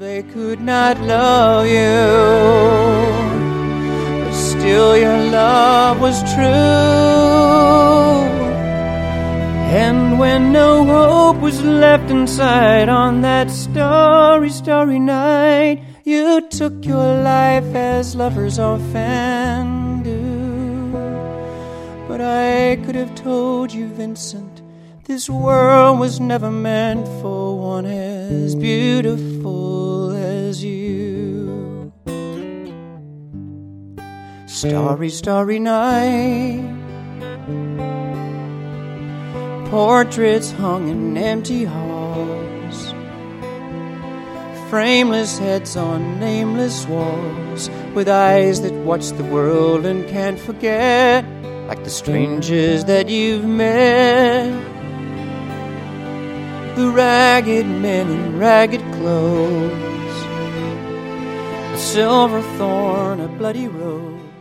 they could not love you, but still your love was true. And when no hope was left inside on that starry, starry night, you took your life as lovers often do. But I could have told you, Vincent, this world was never meant for one as beautiful as you. Starry, starry night, portraits hung in empty halls, frameless heads on nameless walls, with eyes that watch the world and can't forget, like the strangers that you've met. The ragged men in ragged clothes, a silver thorn, a bloody rose.